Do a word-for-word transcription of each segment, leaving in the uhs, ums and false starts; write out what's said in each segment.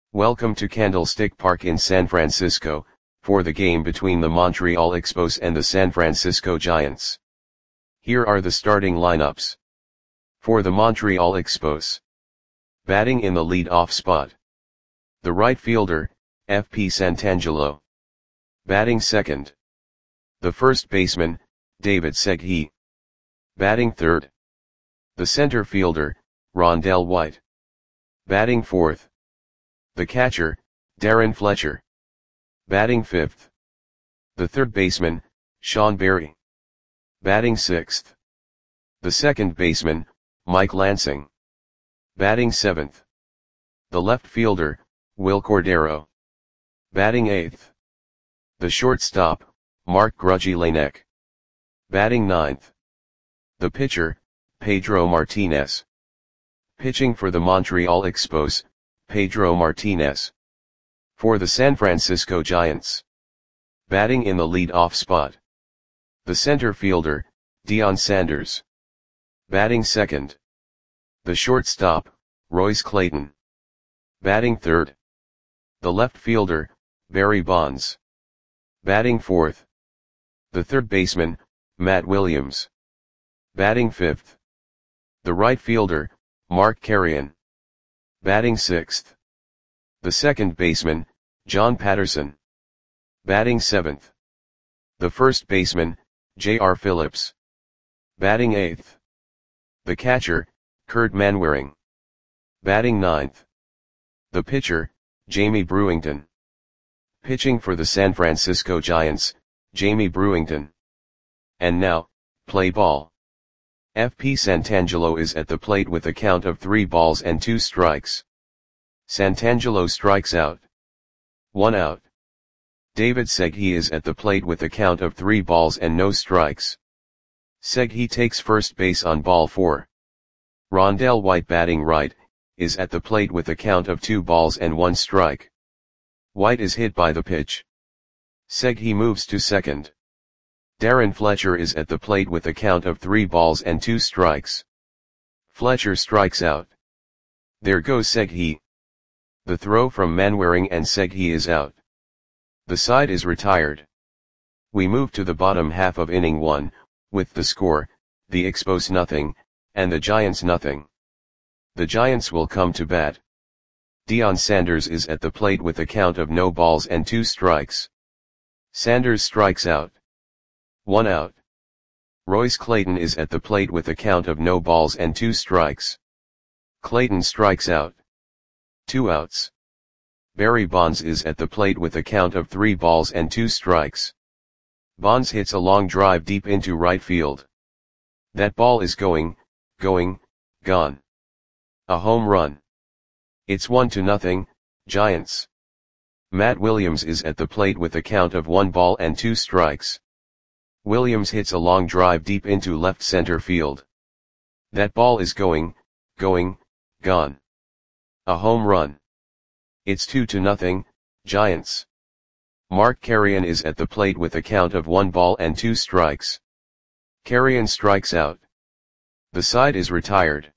Welcome to Candlestick Park in San Francisco, for the game between the Montreal Expos and the San Francisco Giants. Here are the starting lineups. For the Montreal Expos. Batting in the lead-off spot. The right fielder, F P Santangelo. Batting second. The first baseman, David Segui. Batting third. The center fielder, Rondell White. Batting fourth. The catcher, Darren Fletcher. Batting fifth. The third baseman, Sean Berry. Batting sixth. The second baseman, Mike Lansing. Batting seventh. The left fielder, Wil Cordero. Batting eighth. The shortstop, Mark Grudzielanek. Batting ninth. The pitcher, Pedro Martinez. Pitching for the Montreal Expos, Pedro Martinez. For the San Francisco Giants. Batting in the lead-off spot. The center fielder, Deion Sanders. Batting second. The shortstop, Royce Clayton. Batting third. The left fielder, Barry Bonds. Batting fourth. The third baseman, Matt Williams. Batting fifth. The right fielder, Mark Carreon. Batting sixth. The second baseman, John Patterson. Batting seventh. The first baseman, J R Phillips. Batting eighth. The catcher, Kurt Manwaring. Batting ninth. The pitcher, Jamie Brewington. Pitching for the San Francisco Giants, Jamie Brewington. And now, play ball. F P Santangelo is at the plate with a count of three balls and two strikes. Santangelo strikes out. One out. David Segui is at the plate with a count of three balls and no strikes. Segui takes first base on ball four. Rondell White, batting right, is at the plate with a count of two balls and one strike. White is hit by the pitch. Segui moves to second. Darren Fletcher is at the plate with a count of three balls and two strikes. Fletcher strikes out. There goes Segui. The throw from Manwaring and Segui is out. The side is retired. We move to the bottom half of inning one, with the score, the Expos nothing, and the Giants nothing. The Giants will come to bat. Deion Sanders is at the plate with a count of no balls and two strikes. Sanders strikes out. One out. Royce Clayton is at the plate with a count of no balls and two strikes. Clayton strikes out. Two outs. Barry Bonds is at the plate with a count of three balls and two strikes. Bonds hits a long drive deep into right field. That ball is going, going, gone. A home run. It's one to nothing, Giants. Matt Williams is at the plate with a count of one ball and two strikes. Williams hits a long drive deep into left center field. That ball is going, going, gone. A home run. It's two to nothing, Giants. Mark Carreon is at the plate with a count of one ball and two strikes. Carreon strikes out. The side is retired.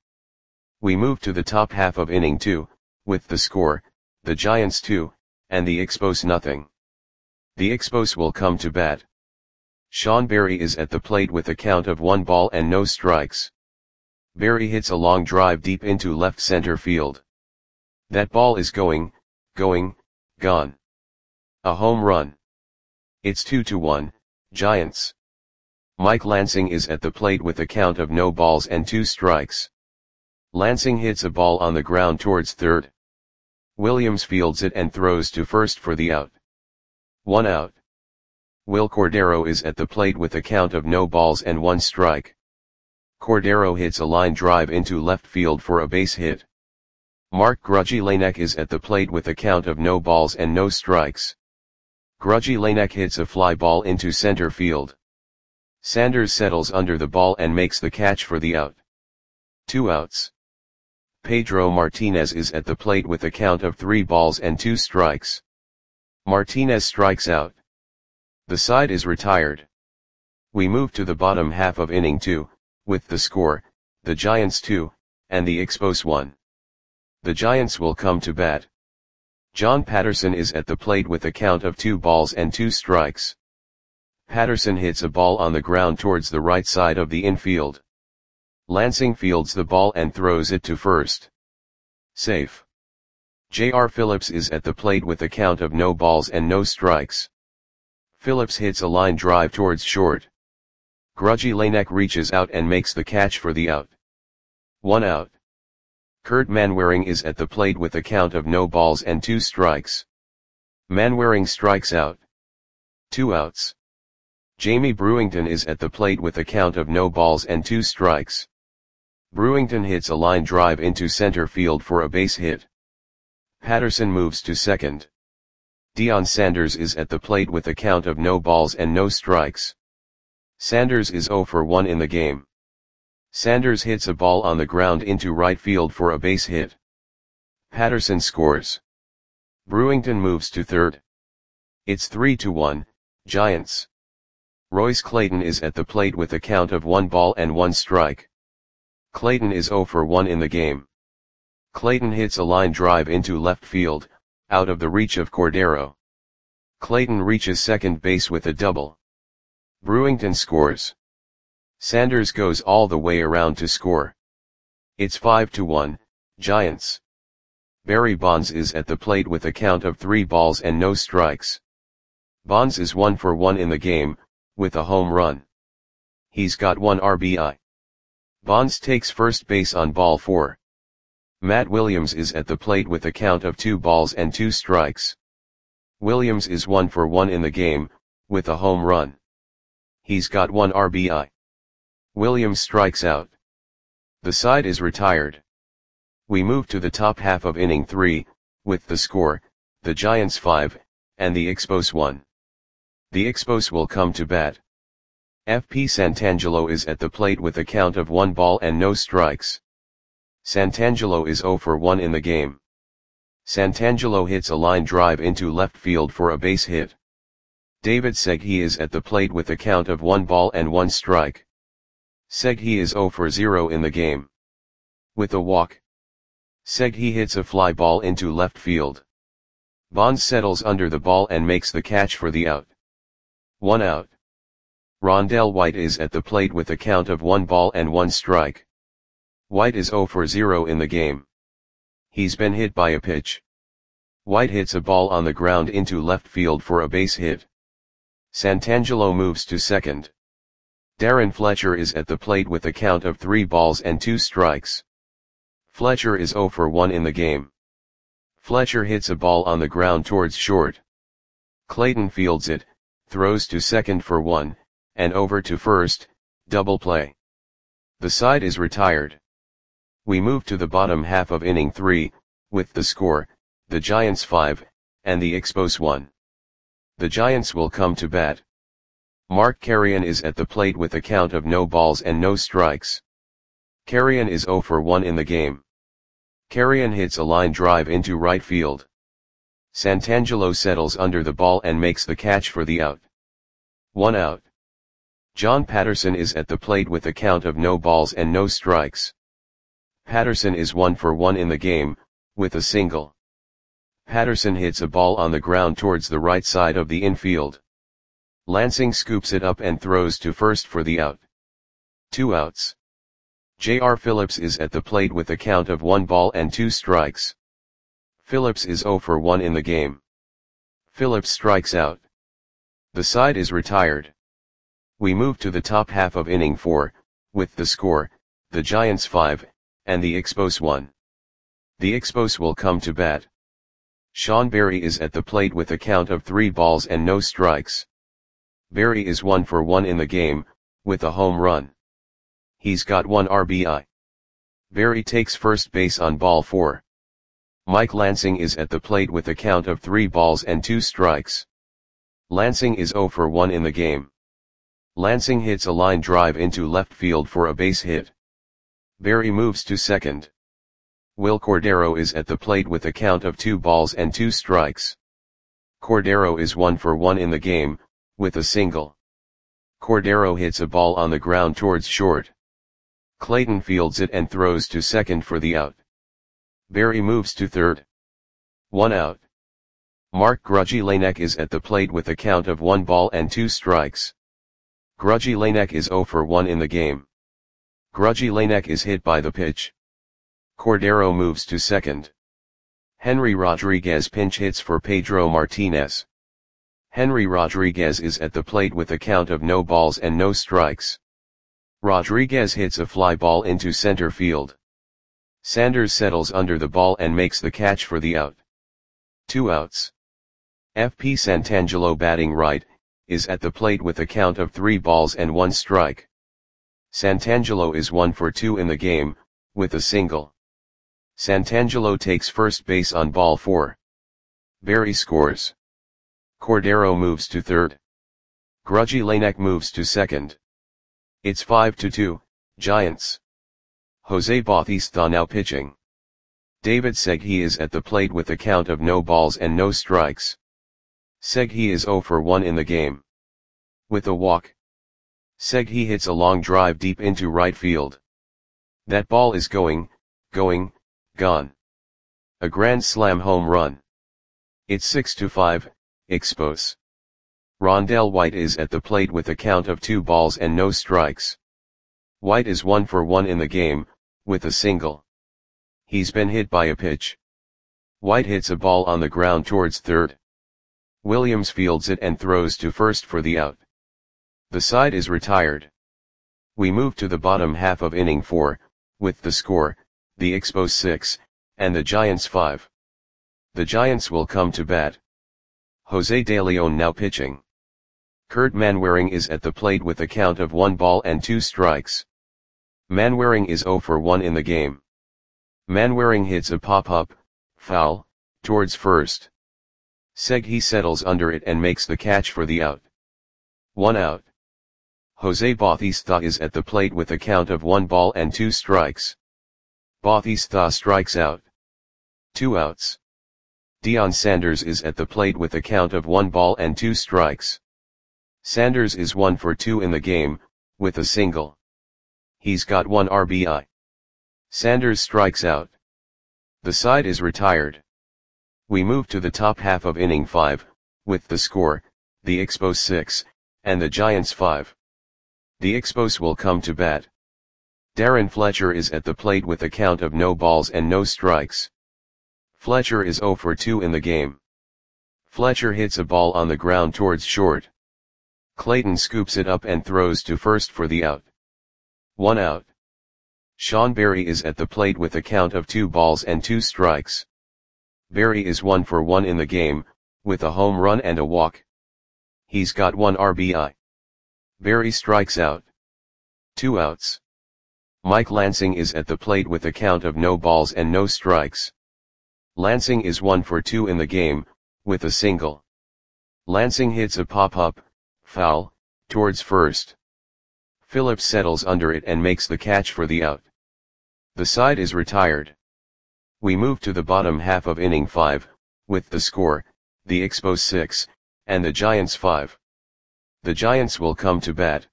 We move to the top half of inning two, with the score, the Giants two, and the Expos nothing. The Expos will come to bat. Sean Berry is at the plate with a count of one ball and no strikes. Berry hits a long drive deep into left center field. That ball is going, going, gone. A home run. It's two to one, Giants. Mike Lansing is at the plate with a count of no balls and two strikes. Lansing hits a ball on the ground towards third. Williams fields it and throws to first for the out. One out. Wil Cordero is at the plate with a count of no balls and one strike. Cordero hits a line drive into left field for a base hit. Mark Grudzielanek is at the plate with a count of no balls and no strikes. Grudzielanek hits a fly ball into center field. Sanders settles under the ball and makes the catch for the out. Two outs. Pedro Martinez is at the plate with a count of three balls and two strikes. Martinez strikes out. The side is retired. We move to the bottom half of inning two, with the score, the Giants two, and the Expos one. The Giants will come to bat. John Patterson is at the plate with a count of two balls and two strikes. Patterson hits a ball on the ground towards the right side of the infield. Lansing fields the ball and throws it to first. Safe. J R Phillips is at the plate with a count of no balls and no strikes. Phillips hits a line drive towards short. Grudgy Lanek reaches out and makes the catch for the out. One out. Kurt Manwaring is at the plate with a count of no balls and two strikes. Manwaring strikes out. Two outs. Jamie Brewington is at the plate with a count of no balls and two strikes. Brewington hits a line drive into center field for a base hit. Patterson moves to second. Deion Sanders is at the plate with a count of no balls and no strikes. Sanders is zero for one in the game. Sanders hits a ball on the ground into right field for a base hit. Patterson scores. Brewington moves to third. It's three to one, Giants. Royce Clayton is at the plate with a count of one ball and one strike. Clayton is zero for one in the game. Clayton hits a line drive into left field, out of the reach of Cordero. Clayton reaches second base with a double. Brewington scores. Sanders goes all the way around to score. It's five to one, Giants. Barry Bonds is at the plate with a count of three balls and no strikes. Bonds is one for one in the game, with a home run. He's got one R B I. Bonds takes first base on ball four. Matt Williams is at the plate with a count of two balls and two strikes. Williams is one for one in the game, with a home run. He's got one R B I. Williams strikes out. The side is retired. We move to the top half of inning three, with the score, the Giants five, and the Expos one. The Expos will come to bat. F P Santangelo is at the plate with a count of one ball and no strikes. Santangelo is zero for one in the game. Santangelo hits a line drive into left field for a base hit. David Segui is at the plate with a count of one ball and one strike. Segui is zero for zero in the game. With a walk. Segui hits a fly ball into left field. Bonds settles under the ball and makes the catch for the out. One out. Rondell White is at the plate with a count of one ball and one strike. White is zero for zero in the game. He's been hit by a pitch. White hits a ball on the ground into left field for a base hit. Santangelo moves to second. Darren Fletcher is at the plate with a count of three balls and two strikes. Fletcher is zero for one in the game. Fletcher hits a ball on the ground towards short. Clayton fields it, throws to second for one, and over to first, double play. The side is retired. We move to the bottom half of inning three, with the score, the Giants five, and the Expos one. The Giants will come to bat. Mark Carrion is at the plate with a count of no balls and no strikes. Carrion is zero for one in the game. Carrion hits a line drive into right field. Santangelo settles under the ball and makes the catch for the out. One out. John Patterson is at the plate with a count of no balls and no strikes. Patterson is one for one in the game, with a single. Patterson hits a ball on the ground towards the right side of the infield. Lansing scoops it up and throws to first for the out. Two outs. J R Phillips is at the plate with a count of one ball and two strikes. Phillips is zero for one in the game. Phillips strikes out. The side is retired. We move to the top half of inning four, with the score, the Giants five, and the Expos one. The Expos will come to bat. Sean Berry is at the plate with a count of three balls and no strikes. Berry is one for one in the game, with a home run. He's got one R B I. Berry takes first base on ball four. Mike Lansing is at the plate with a count of three balls and two strikes. Lansing is zero for one in the game. Lansing hits a line drive into left field for a base hit. Berry moves to second. Will Cordero is at the plate with a count of two balls and two strikes. Cordero is one for one in the game, with a single. Cordero hits a ball on the ground towards short. Clayton fields it and throws to second for the out. Berry moves to third. One out. Mark Grujilanek is at the plate with a count of one ball and two strikes. Grujilanek is zero for one in the game. Grujilanek is hit by the pitch. Cordero moves to second. Henry Rodriguez pinch hits for Pedro Martinez. Henry Rodriguez is at the plate with a count of no balls and no strikes. Rodriguez hits a fly ball into center field. Sanders settles under the ball and makes the catch for the out. Two outs. F P Santangelo, batting right, is at the plate with a count of three balls and one strike. Santangelo is one for two in the game, with a single. Santangelo takes first base on ball four. Berry scores. Cordero moves to third. Grujilanek moves to second. It's five to two, Giants. Jose Bautista now pitching. David Segui is at the plate with a count of no balls and no strikes. Segui is zero for one in the game. With a walk. Segui hits a long drive deep into right field. That ball is going, going, gone. A grand slam home run. It's six to five, Expos. Rondell White is at the plate with a count of two balls and no strikes. White is one for one in the game, with a single. He's been hit by a pitch. White hits a ball on the ground towards third. Williams fields it and throws to first for the out. The side is retired. We move to the bottom half of inning four, with the score, the Expos six, and the Giants five. The Giants will come to bat. Jose De Leon now pitching. Kurt Manwaring is at the plate with a count of one ball and two strikes. Manwaring is zero for one in the game. Manwaring hits a pop-up, foul, towards first. Segui settles under it and makes the catch for the out. One out. Jose Bautista is at the plate with a count of one ball and two strikes. Bautista strikes out. Two outs. Deion Sanders is at the plate with a count of one ball and two strikes. Sanders is one for two in the game, with a single. He's got one R B I. Sanders strikes out. The side is retired. We move to the top half of inning five, with the score, the Expos six, and the Giants five. The Expos will come to bat. Darren Fletcher is at the plate with a count of no balls and no strikes. Fletcher is zero for two in the game. Fletcher hits a ball on the ground towards short. Clayton scoops it up and throws to first for the out. One out. Sean Berry is at the plate with a count of two balls and two strikes. Berry is one for one in the game, with a home run and a walk. He's got one R B I. Berry strikes out. Two outs. Mike Lansing is at the plate with a count of no balls and no strikes. Lansing is one for two in the game, with a single. Lansing hits a pop-up, foul, towards first. Phillips settles under it and makes the catch for the out. The side is retired. We move to the bottom half of inning five, with the score, the Expos six, and the Giants five. The Giants will come to bat.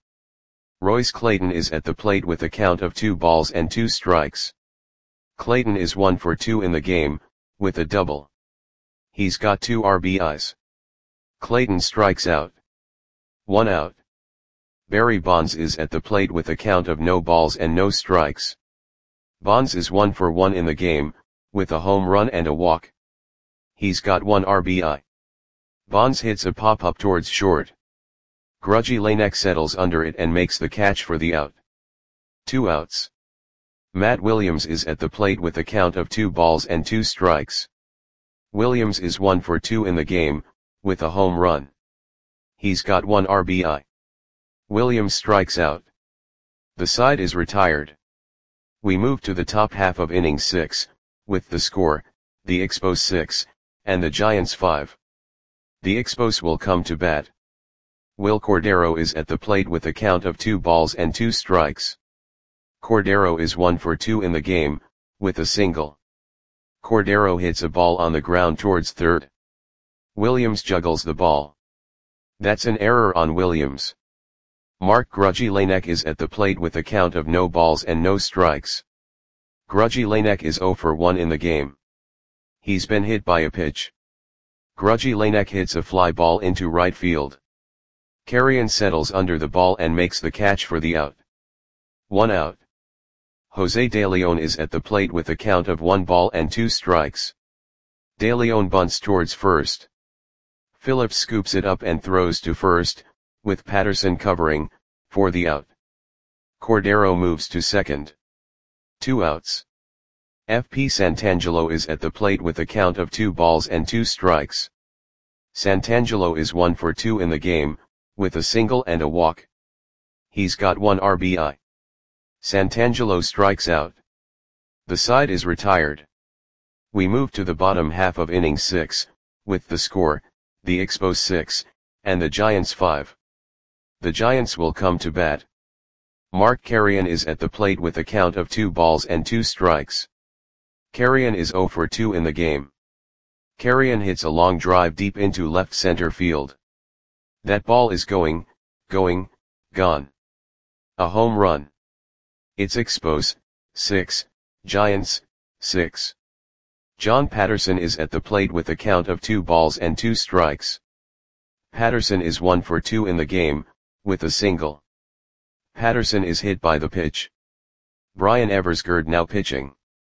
Royce Clayton is at the plate with a count of two balls and two strikes. Clayton is one for two in the game, with a double. He's got two R B Is. Clayton strikes out. One out. Barry Bonds is at the plate with a count of no balls and no strikes. Bonds is one for one in the game, with a home run and a walk. He's got one R B I. Bonds hits a pop-up towards short. Grujilanek settles under it and makes the catch for the out. Two outs. Matt Williams is at the plate with a count of two balls and two strikes. Williams is one for two in the game, with a home run. He's got one R B I. Williams strikes out. The side is retired. We move to the top half of inning six, with the score, the Expos six, and the Giants five. The Expos will come to bat. Will Cordero is at the plate with a count of two balls and two strikes. Cordero is one for two in the game, with a single. Cordero hits a ball on the ground towards third. Williams juggles the ball. That's an error on Williams. Mark Grujilanek is at the plate with a count of no balls and no strikes. Grujilanek is zero for one in the game. He's been hit by a pitch. Grudgy Lanek hits a fly ball into right field. Carrion settles under the ball and makes the catch for the out. One out. Jose De Leon is at the plate with a count of one ball and two strikes. De Leon bunts towards first. Phillips scoops it up and throws to first, with Patterson covering, for the out. Cordero moves to second. Two outs. F P Santangelo is at the plate with a count of two balls and two strikes. Santangelo is one for two in the game, with a single and a walk. He's got one R B I. Santangelo strikes out. The side is retired. We move to the bottom half of inning six, with the score, the Expos six, and the Giants five. The Giants will come to bat. Mark Carrion is at the plate with a count of two balls and two strikes. Carrion is zero for two in the game. Carrion hits a long drive deep into left center field. That ball is going, going, gone. A home run. It's Expos, six, Giants, six. John Patterson is at the plate with a count of two balls and two strikes. Patterson is one for two in the game, with a single. Patterson is hit by the pitch. Brian Eversgerd now pitching.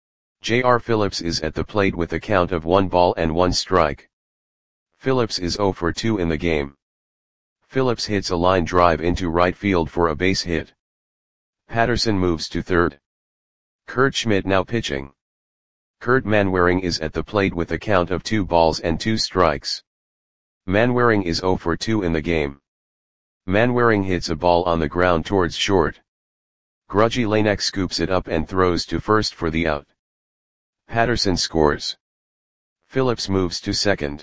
J R Phillips is at the plate with a count of one ball and one strike. Phillips is zero for two in the game. Phillips hits a line drive into right field for a base hit. Patterson moves to third. Kurt Schmidt now pitching. Kurt Manwaring is at the plate with a count of two balls and two strikes. Manwaring is zero for two in the game. Manwaring hits a ball on the ground towards short. Grudgy Lanek scoops it up and throws to first for the out. Patterson scores. Phillips moves to second.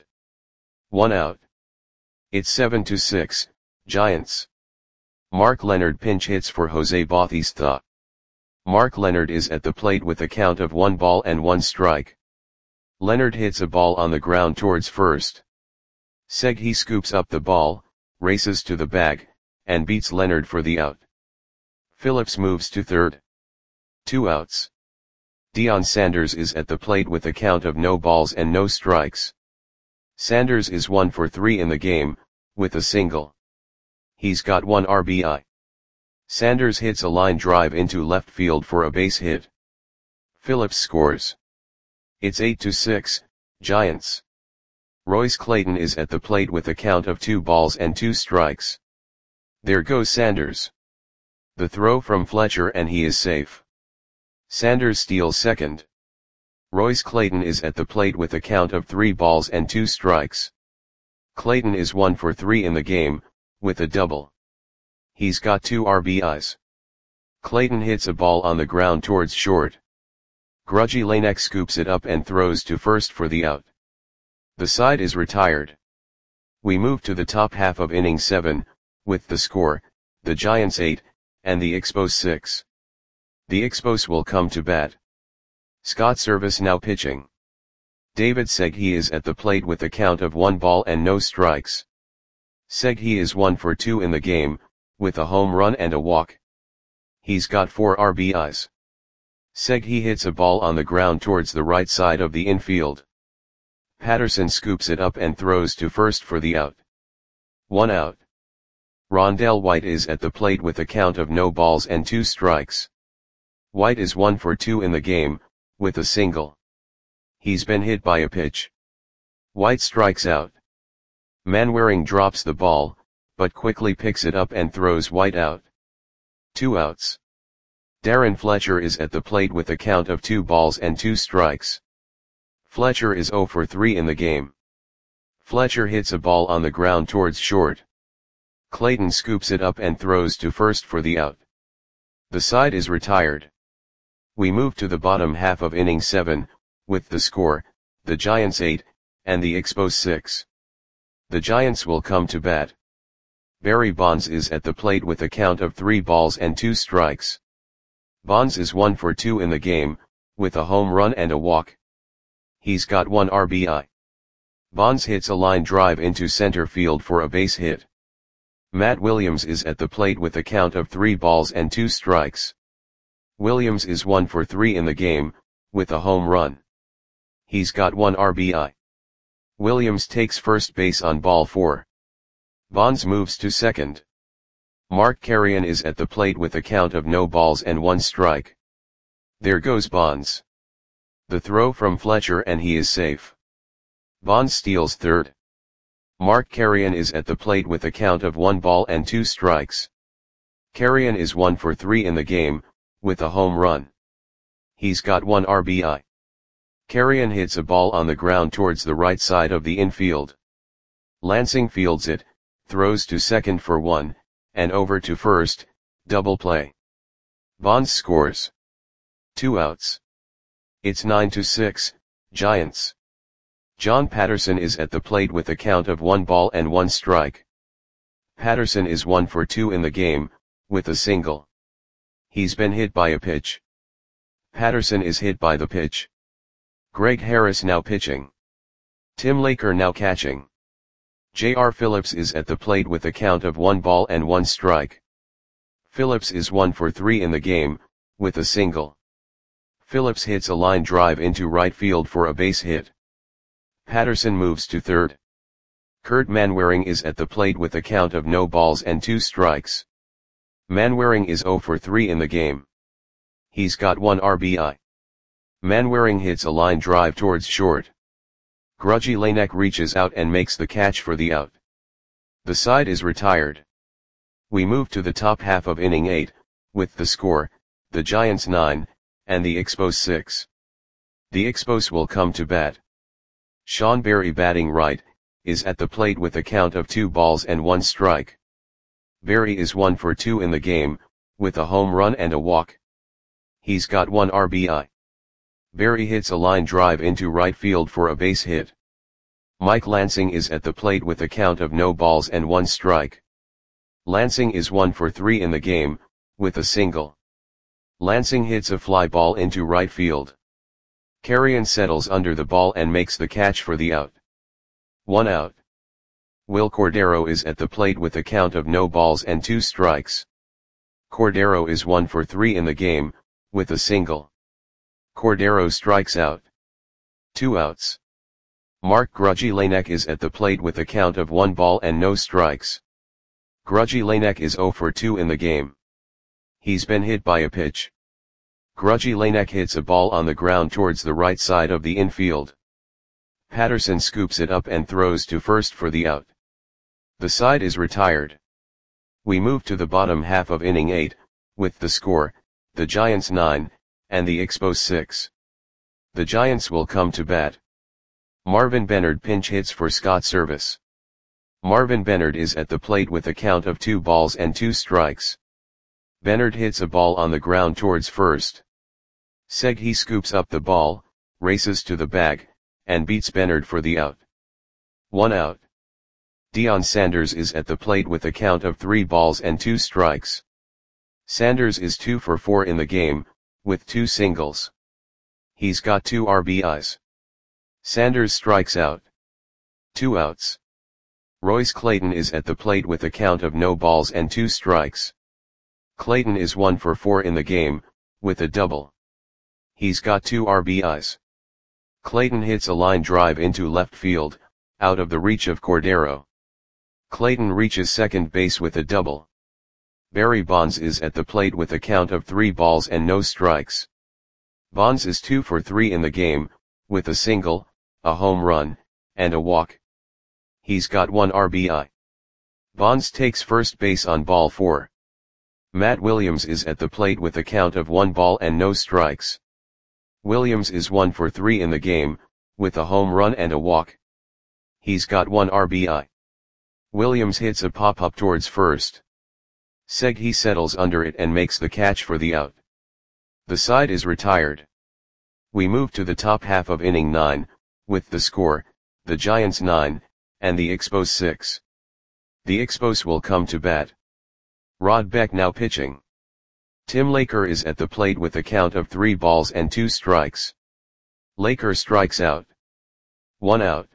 One out. It's seven to six, Giants. Mark Leonard pinch hits for Jose Bautista. Mark Leonard is at the plate with a count of one ball and one strike. Leonard hits a ball on the ground towards first. Segui scoops up the ball, races to the bag, and beats Leonard for the out. Phillips moves to third. Two outs. Deion Sanders is at the plate with a count of no balls and no strikes. Sanders is one for three in the game, with a single. He's got one R B I. Sanders hits a line drive into left field for a base hit. Phillips scores. It's eight to six, Giants. Royce Clayton is at the plate with a count of two balls and two strikes. There goes Sanders. The throw from Fletcher and he is safe. Sanders steals second. Royce Clayton is at the plate with a count of three balls and two strikes. Clayton is one for three in the game, with a double. He's got two R B Is. Clayton hits a ball on the ground towards short. Grudgy Lanek scoops it up and throws to first for the out. The side is retired. We move to the top half of inning seven, with the score, the Giants eight, and the Expos six. The Expos will come to bat. Scott Servais now pitching. David Segui is at the plate with a count of one ball and no strikes. Segui is one for two in the game, with a home run and a walk. He's got four R B Is. Segui hits a ball on the ground towards the right side of the infield. Patterson scoops it up and throws to first for the out. One out. Rondell White is at the plate with a count of no balls and two strikes. White is one for two in the game, with a single. He's been hit by a pitch. White strikes out. Manwaring drops the ball, but quickly picks it up and throws White out. Two outs. Darren Fletcher is at the plate with a count of two balls and two strikes. Fletcher is zero for three in the game. Fletcher hits a ball on the ground towards short. Clayton scoops it up and throws to first for the out. The side is retired. We move to the bottom half of inning seven, with the score, the Giants eight, and the Expos six. The Giants will come to bat. Barry Bonds is at the plate with a count of three balls and two strikes. Bonds is one for two in the game, with a home run and a walk. He's got one R B I. Bonds hits a line drive into center field for a base hit. Matt Williams is at the plate with a count of three balls and two strikes. Williams is one for three in the game, with a home run. He's got one R B I. Williams takes first base on ball four. Bonds moves to second. Mark Carreon is at the plate with a count of no balls and one strike. There goes Bonds. The throw from Fletcher and he is safe. Bonds steals third. Mark Carreon is at the plate with a count of one ball and two strikes. Carreon is one for three in the game, with a home run. He's got one R B I. Carreon hits a ball on the ground towards the right side of the infield. Lansing fields it, throws to second for one, and over to first, double play. Bonds scores. Two outs. It's nine to six, Giants. John Patterson is at the plate with a count of one ball and one strike. Patterson is one for two in the game, with a single. He's been hit by a pitch. Patterson is hit by the pitch. Greg Harris now pitching. Tim Laker now catching. J R Phillips is at the plate with a count of one ball and one strike. Phillips is one for three in the game, with a single. Phillips hits a line drive into right field for a base hit. Patterson moves to third. Kurt Manwaring is at the plate with a count of no balls and two strikes. Manwaring is zero for three in the game. He's got one R B I. Manwaring hits a line drive towards short. Grudgy Lanek reaches out and makes the catch for the out. The side is retired. We move to the top half of inning eight, with the score, the Giants nine, and the Expos six. The Expos will come to bat. Sean Berry, batting right, is at the plate with a count of two balls and one strike. Berry is one for two in the game, with a home run and a walk. He's got one R B I. Berry hits a line drive into right field for a base hit. Mike Lansing is at the plate with a count of no balls and one strike. Lansing is one for three in the game, with a single. Lansing hits a fly ball into right field. Carreon settles under the ball and makes the catch for the out. One out. Will Cordero is at the plate with a count of no balls and two strikes. Cordero is one for three in the game, with a single. Cordero strikes out. Two outs. Mark Grudgy Lanek is at the plate with a count of one ball and no strikes. Grudgy Lanek is zero for two in the game. He's been hit by a pitch. Grudgy Lanek hits a ball on the ground towards the right side of the infield. Patterson scoops it up and throws to first for the out. The side is retired. We move to the bottom half of inning eight, with the score, the Giants nine, and the Expos six. The Giants will come to bat. Marvin Bennard pinch hits for Scott Service. Marvin Bennard is at the plate with a count of two balls and two strikes. Bennard hits a ball on the ground towards first. Seghi scoops up the ball, races to the bag, and beats Bennard for the out. One out. Deion Sanders is at the plate with a count of three balls and two strikes. Sanders is two for four in the game, with two singles. He's got two R B Is. Sanders strikes out. Two outs. Royce Clayton is at the plate with a count of no balls and two strikes. Clayton is one for four in the game, with a double. He's got two R B Is. Clayton hits a line drive into left field, out of the reach of Cordero. Clayton reaches second base with a double. Barry Bonds is at the plate with a count of three balls and no strikes. Bonds is two for three in the game, with a single, a home run, and a walk. He's got one R B I. Bonds takes first base on ball four. Matt Williams is at the plate with a count of one ball and no strikes. Williams is one for three in the game, with a home run and a walk. He's got one R B I. Williams hits a pop-up towards first. Seghi settles under it and makes the catch for the out. The side is retired. We move to the top half of inning nine, with the score, the Giants nine, and the Expos six. The Expos will come to bat. Rod Beck now pitching. Tim Laker is at the plate with a count of three balls and two strikes. Laker strikes out. One out.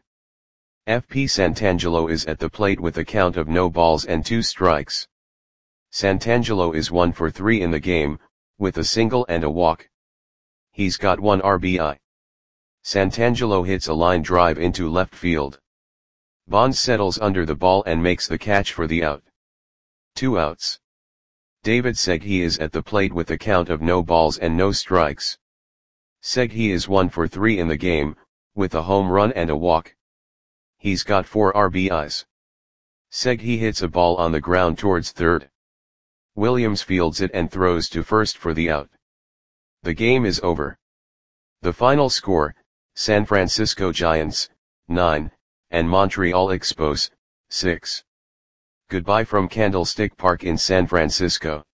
F P Santangelo is at the plate with a count of no balls and two strikes. Santangelo is one for three in the game, with a single and a walk. He's got one R B I. Santangelo hits a line drive into left field. Bonds settles under the ball and makes the catch for the out. Two outs. David Segui is at the plate with a count of no balls and no strikes. Segui is one for three in the game, with a home run and a walk. He's got four R B Is. Segui hits a ball on the ground towards third. Williams fields it and throws to first for the out. The game is over. The final score, San Francisco Giants, nine, and Montreal Expos, six. Goodbye from Candlestick Park in San Francisco.